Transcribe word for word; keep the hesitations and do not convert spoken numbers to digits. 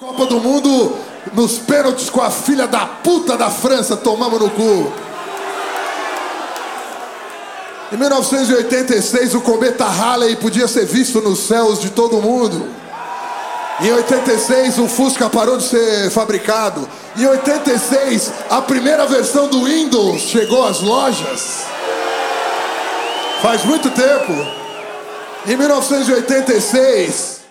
Copa do Mundo, nos pênaltis com a filha da puta da França, tomamos no cu. Em mil novecentos e oitenta e seis, o cometa Halley podia ser visto nos céus de todo mundo. Em oitenta e seis, o Fusca parou de ser fabricado. Em oitenta e seis, a primeira versão do Windows chegou às lojas. Faz muito tempo. Em mil novecentos e oitenta e seis...